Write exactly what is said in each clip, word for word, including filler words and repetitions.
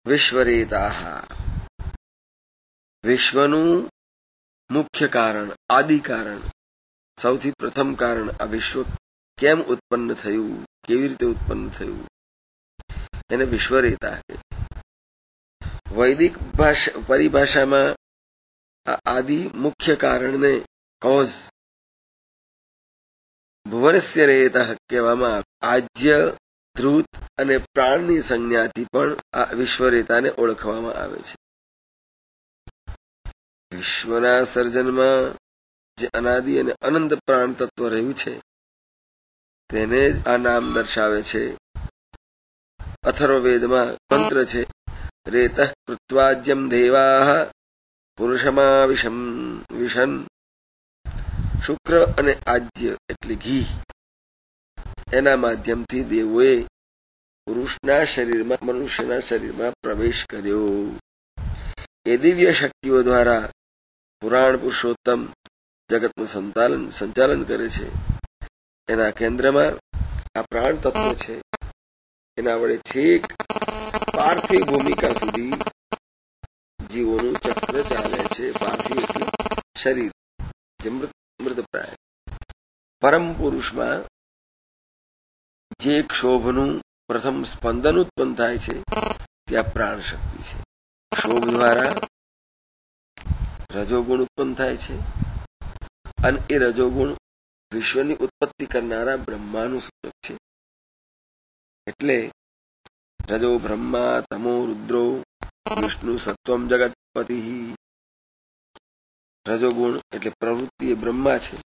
વિશ્વરેતાઃ, વિશ્વનું મુખ્ય કારણ, આદિ કારણ, સૌથી પ્રથમ કારણ આ વિશ્વ કેમ ઉત્પન્ન થયું, કેવી રીતે ઉત્પન્ન થયું, એને વિશ્વરેતા કહે છે. વૈદિક ભાષા પરિભાષામાં આ આદિ મુખ્ય કારણને કોઝ ભુવનસ્ય રેતઃ કહેવામાં આવે. આજ્ય, ધ્રુત અને પ્રાણની સંજ્ઞાથી પણ આ વિશ્વરેતાને ઓળખવામાં આવે છે. વિશ્વના સર્જનમાં જે અનાદિ અને અનંત પ્રાણ તત્વ રહ્યું છે તેને જ આ નામ દર્શાવે છે. અથર્વવેદમાં મંત્ર છે, રેતઃ કૃત્વાજ્યમ દેવાઃ પુરુષમાવિશમ વિશન. શુક્ર અને આજ્ય એટલે ઘી, એના માધ્યમથી દેવોએ પુરુષના શરીરમાં, મનુષ્યના શરીરમાં પ્રવેશ કર્યો. એ દિવ્ય શક્તિઓ દ્વારા પુરાણ પુરુષોત્તમ જગતનું સંચાલન સંચાલન કરે છે. એના કેન્દ્રમાં આ પ્રાણ તત્વ છે. એના વડે છેક પાર્થિવ ભૂમિકા સુધી જીવોનું ચક્ર ચાલે છે. પાર્થિવ એટલે શરીર, જે મૃત મૃતપ્રાય. પરમ પુરુષમાં જે ક્ષોભનું પ્રથમ સ્પંદન ઉત્પન્ન થાય છે ત્યાં પ્રાણ શક્તિ છે. ક્ષોભ દ્વારા રજોગુણ ઉત્પન્ન થાય છે અને એ રજોગુણ વિશ્વની ઉત્પત્તિ કરનારા બ્રહ્માનું સૂચક છે. એટલે રજો બ્રહ્મા, તમો રુદ્રો, વિષ્ણુ સત્વમ જગતપતિ. રજોગુણ એટલે પ્રવૃત્તિ એ બ્રહ્મા છે.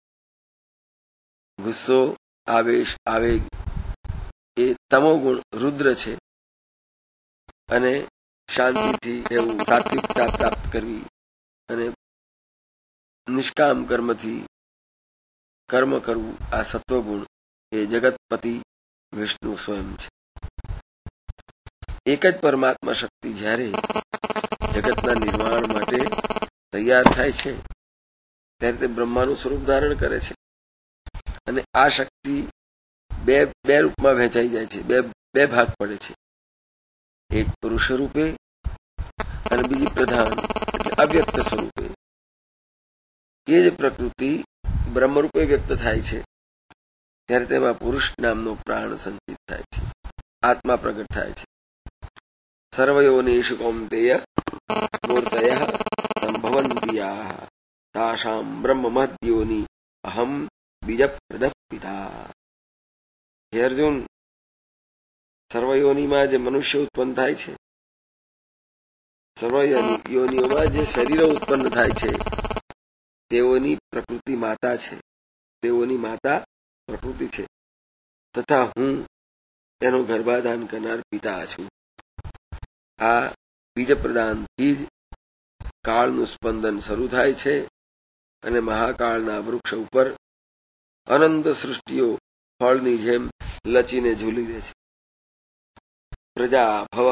ગુસ્સો, આવેશ, આવેગ એ તમોગુણ રુદ્ર છે. અને શાંતિથી રહેવું, સાત્વિકતા પ્રાપ્ત કરવી અને નિષ્કામ કર્મથી કર્મ કરવું, આ સત્વગુણ એ જગતપતિ વિષ્ણુ સ્વયં છે. એક જ પરમાત્મા શક્તિ જ્યારે જગતના નિર્માણ માટે તૈયાર થાય છે ત્યારે તે બ્રહ્માનું સ્વરૂપ ધારણ કરે છે. અને આ શક્તિ બે બે રૂપમાં વહેંચાઈ જાય છે, બે બે ભાગ પડે છે. એક પુરુષ રૂપે અને બીજી પ્રધાન એટલે અવ્યક્ત સ્વરૂપે. એ જ પ્રકૃતિ બ્રહ્મરૂપે વ્યક્ત થાય છે ત્યારે તેમાં પુરુષ નામનો પ્રાણ સંચિત થાય છે, આત્મા પ્રગટ થાય છે. સર્વયોનિષુ કૌંતેય મૂર્તયઃ સંભવંતિયાઃ તાસાં બ્રહ્મ મહદ્યોનિ અહમ બીજપ્રદઃ પિતા. હે અર્જુન, સર્વયોનિમાં જે મનુષ્ય ઉત્પન્ન થાય છે, સર્વયોનિઓમાં જે શરીરો ઉત્પન્ન થાય છે તેઓની પ્રકૃતિ માતા છે, તેઓની માતા પ્રકૃતિ છે, તથા હું એનું ગર્ભાધાન કરનાર પિતા છું. આ બીજ પ્રદાનથી જ કાળનું સ્પંદન શરૂ થાય છે અને મહાકાળના વૃક્ષ ઉપર અનંત સૃષ્ટિઓ ફળની જેમ લચીને ઝૂલી રહે છે. પ્રજા ભવ,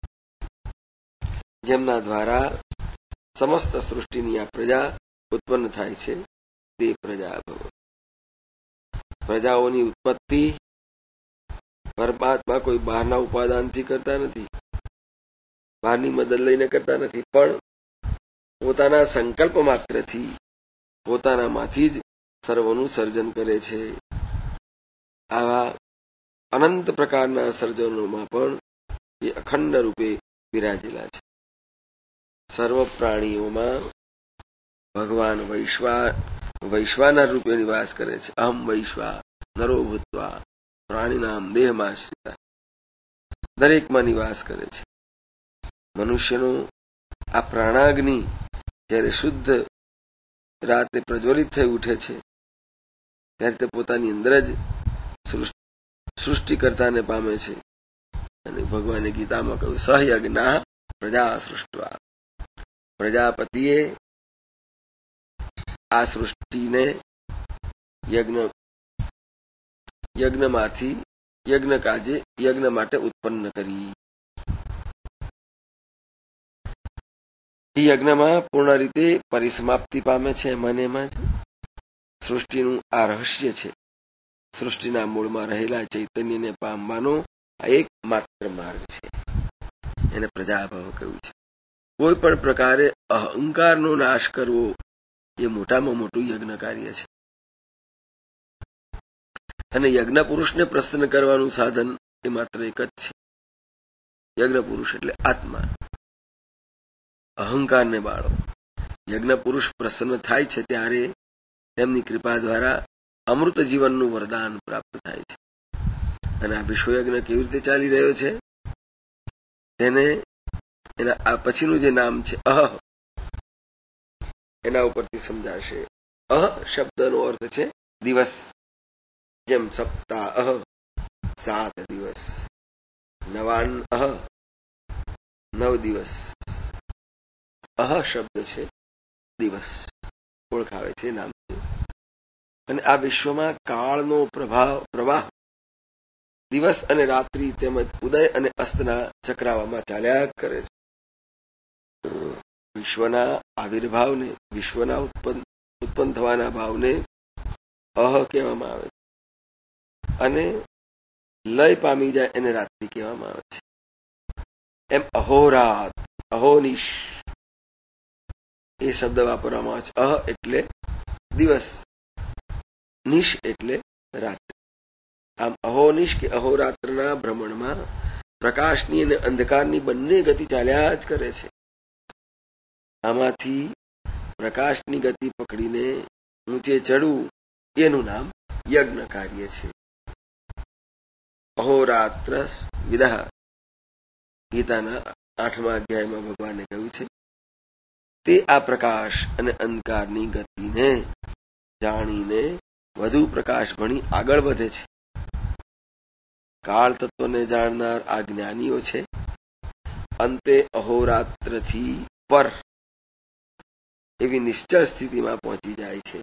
જેમના દ્વારા સમસ્ત સૃષ્ટિની આ પ્રજા ઉત્પન્ન થાય છે તે પ્રજા ભવ. પ્રજાઓની ઉત્પત્તિ પરમાત્મા કોઈ બહારના ઉપાદાનથી કરતા નથી, બહારની મદદ લઈને કરતા નથી, પણ પોતાના સંકલ્પ માત્રથી પોતાનામાંથી જ સર્વનું સર્જન કરે છે. આવા અનંત પ્રકારના સર્જનોમાં પણ એ અખંડ રૂપે બિરાજેલા છે. સર્વ પ્રાણીઓમાં ભગવાન વૈશ્વા વૈશ્વાનર રૂપે નિવાસ કરે છે. અહમ વૈશ્વા નરો ભૂત્વા પ્રાણીનામ દેહમાશ્રિતા, દરેકમાં નિવાસ કરે છે. મનુષ્યનો આ પ્રાણાગ્નિ જ્યારે શુદ્ધ રાતે પ્રજ્વલિત થઈ ઉઠે છે ત્યારે તે પોતાની અંદર જ સૃષ્ટિકર્તાને પામે છે. અને ભગવાને ગીતામાં કહ્યું, સહયજ્ઞા પ્રજા સૃષ્ટવા. પ્રજાપતિએ આ સૃષ્ટિને યજ્ઞ યજ્ઞમાંથી યજ્ઞ કાજે યજ્ઞ માટે ઉત્પન્ન કરી. યજ્ઞમાં પૂર્ણ રીતે પરિસમાપ્તિ પામે છે. એમાં એમાં જ સૃષ્ટિનું આ રહસ્ય છે. સૃષ્ટિના મૂળમાં રહેલા ચૈતન્યને પામવાનો આ એક માત્ર માર્ગ છે. એને પ્રજાભાવ કહ્યું છે. કોઈ પણ પ્રકારે અહંકારનો નાશ કરવો એ મોટામાં મોટું યજ્ઞ કાર્ય છે. અને યજ્ઞ પુરુષને પ્રસન્ન કરવાનું સાધન એ માત્ર એક જ છે. યજ્ઞ પુરુષ એટલે આત્મા. અહંકારને બાળો. યજ્ઞ પુરુષ પ્રસન્ન થાય છે ત્યારે તેમની કૃપા દ્વારા અમૃત જીવનનું વરદાન પ્રાપ્ત થાય છે. અને આ વિશ્વયજ્ઞ કેવી રીતે ચાલી રહ્યો છે તેને એના આ પછીનું જે નામ છે અહ, એના ઉપરથી સમજાશે. અહ શબ્દનો અર્થ છે દિવસ. જેમ સપ્તાહ સાત દિવસ, નવાન અહ નવ દિવસ. અહ શબ્દ છે દિવસ ઓળખાવે છે, નામ છે. અને આ વિશ્વમાં કાળનો પ્રભાવ પ્રવાહ દિવસ અને રાત્રિ તેમજ ઉદય અને અસ્તના ચક્રાવામાં ચાલ્યા કરે છે. વિશ્વના આવિર્ભાવને, વિશ્વના ઉત્પન્ન ઉત્પન્ન થવાના ભાવને અહ કહેવામાં આવે છે. અને લય પામી જાય એને રાત્રિ કહેવામાં આવે છે. એમ અહોરાત, અહોનિશ એ શબ્દ વાપરવામાં આવે છે. અહ એટલે દિવસ, નિશ એટલે રાત્રિ. આમ અહોનિશ કે અહોરાત્રના ભ્રમણમાં પ્રકાશની અને અંધકારની બંને ગતિ ચાલ્યા જ કરે છે. આમાંથી પ્રકાશની ગતિ પકડીને ઊંચે ચડવું એનું નામ યજ્ઞ કાર્ય છે. અહોરાત્ર વિદઃ ગીતાના આઠમા અધ્યાયમાં ભગવાને કહ્યું છે તે આ પ્રકાશ અને અંધકારની ગતિને જાણીને વધુ પ્રકાશ ભણી આગળ વધે છે. કાળ તત્વને જાણનાર આ જ્ઞાનીઓ છે અંતે અહોરાત્રથી પર એવી નિશ્ચળ સ્થિતિમાં પહોંચી જાય છે.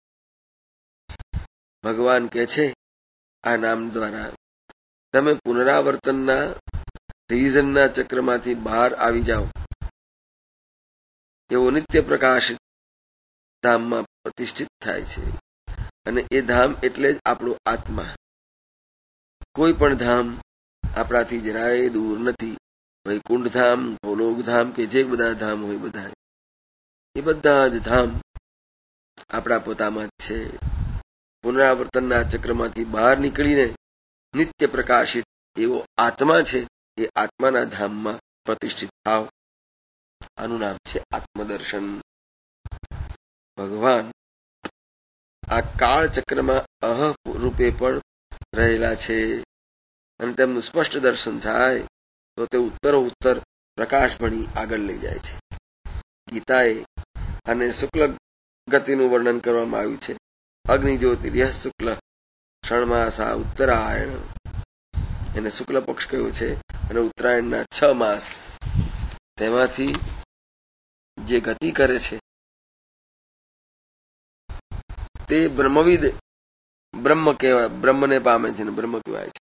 ભગવાન કહે છે આ નામ દ્વારા તમે પુનરાવર્તનના રીઝનના ચક્રમાંથી બહાર આવી જાઓ. એવો નિત્ય પ્રકાશ ધામમાં પ્રતિષ્ઠિત થાય છે. અને એ ધામ એટલે જ આપણો આત્મા. કોઈ પણ ધામ આપણાથી જરાય દૂર નથી. વૈકુંઠ ધામ, ગોલોક ધામ કે જે બધા ધામ હોય બધા, એ બધા જ ધામ આપણા પોતામાં જ છે. પુનરાવર્તનના ચક્રમાંથી બહાર નીકળીને નિત્ય પ્રકાશિત એવો આત્મા છે એ આત્માના ધામમાં પ્રતિષ્ઠિત થાવ. આનું નામ છે આત્મદર્શન. ભગવાન આ કાળ ચક્રમાં અહ રૂપે પણ રહેલા છે અને તેમનું સ્પષ્ટ દર્શન થાય તો તે ઉત્તરો ઉત્તર પ્રકાશ ભણી આગળ લઈ જાય છે. ગીતાએ અને શુક્લ ગતિનું વર્ણન કરવામાં આવ્યું છે. અગ્નિ જ્યોતિર્ય શુક્લ ષણમાસા ઉત્તરાયણ, એને શુક્લ પક્ષ કહ્યું છે. અને ઉત્તરાયણના છ માસ તેમાંથી જે ગતિ કરે છે તે બ્રહ્મવિદ બ્રહ્મ કહેવાય, બ્રહ્મને પામે છે ને બ્રહ્મ કહેવાય છે.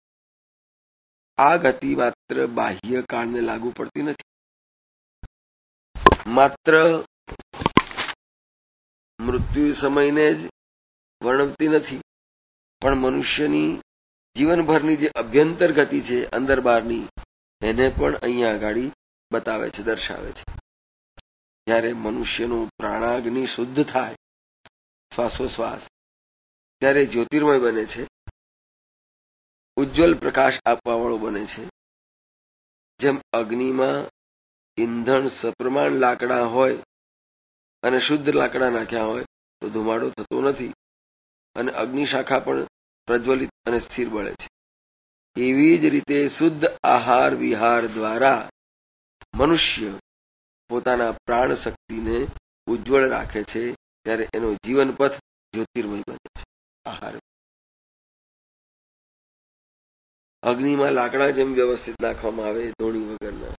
આ ગતિ માત્ર બાહ્ય કાળને લાગુ પડતી નથી, માત્ર મૃત્યુ સમયને જ વર્ણવતી નથી, પણ મનુષ્યની જીવનભરની જે અભ્યંતર ગતિ છે અંદર બહારની એને પણ અહીંયા આગળ બતાવે છે, દર્શાવે છે. જ્યારે મનુષ્યનું પ્રાણાગ્નિ શુદ્ધ થાય શ્વાસોશ્વાસ ત્યારે જ્યોતિર્મય બને છે, ઉજ્જવલ પ્રકાશ આપવાવાળો બને છે. જેમ અગ્નિમાં ઈંધણ સપ્રમાણ લાકડા હોય અને શુદ્ધ લાકડા નાખ્યા હોય તો ધુમાડો થતો નથી અને અગ્નિશાખા પણ પ્રજ્વલિત અને સ્થિર બળે છે. એવી જ રીતે શુદ્ધ આહાર વિહાર દ્વારા મનુષ્ય પોતાના પ્રાણ શક્તિને ઉજ્જવળ રાખે છે ત્યારે એનો જીવન પથ જ્યોતિર્મય બને છે. આહાર અગ્નિમાં લાકડા જેમ વ્યવસ્થિત નાખવામાં આવે ધૂણી વગરના,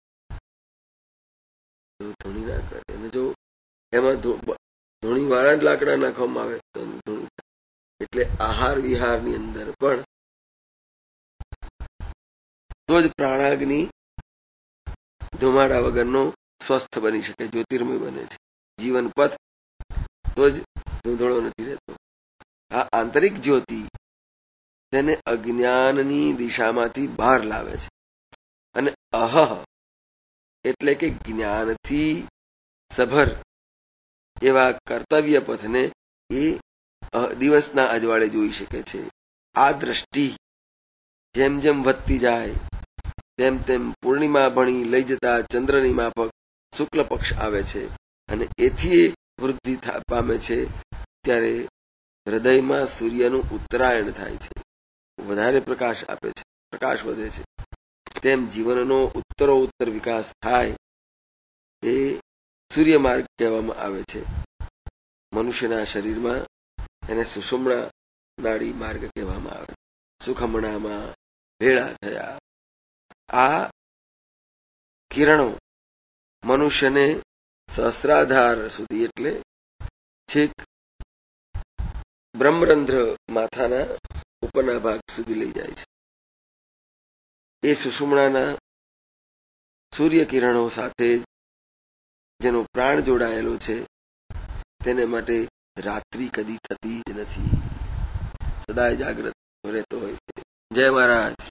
ધૂણી ના કરે. અને જો એમાં ધૂણી વાળા જ લાકડા નાખવામાં આવે તો ધૂણી થાય. એટલે આહાર વિહારની અંદર પણ તો જ પ્રાણાગ્નિ ધુમાડા વગરનો સ્વસ્થ બની શકે, જ્યોતિર્મય બને છે. જીવન પથ તો જ ધૂંધળો નથી રહેતો. આ આંતરિક જ્યોતિ તેને અજ્ઞાનની દિશામાંથી બહાર લાવે છે. અને અહ એટલે કે જ્ઞાનથી સભર એવા કર્તવ્ય પથને એ દિવસના અજવાળે જોઈ શકે છે. આ દ્રષ્ટિ જેમ જેમ વધતી જાય તેમ તેમ પૂર્ણિમા ભણી લઈ જતા ચંદ્રની માફક શુક્લ પક્ષ આવે છે અને એથી વૃદ્ધિ પામે છે. ત્યારે હૃદયમાં સૂર્યનું ઉત્તરાયણ થાય છે, વધારે પ્રકાશ આપે છે, પ્રકાશ વધે છે. તેમ જીવનનો ઉત્તરોત્તર વિકાસ થાય એ સૂર્ય માર્ગ કહેવામાં આવે છે. મનુષ્યના શરીરમાં એને સુષુમ્ના નાડી માર્ગ કહેવામાં આવે છે. સુખમણામાં ભેળા થયા આ કિરણો મનુષ્યને સહસ્રાધાર સુધી એટલે છેક બ્રહ્મરંધ્ર માથાના ઉપરના ભાગ સુધી લઈ જાય છે. એ સુષુમ્નાના સૂર્ય કિરણો સાથે જેનો પ્રાણ જોડાયેલો છે તેને માટે રાત્રિ કદી થતી જ નથી, સદાય જાગ્રત રહેતો હોય છે. જય મહારાજ.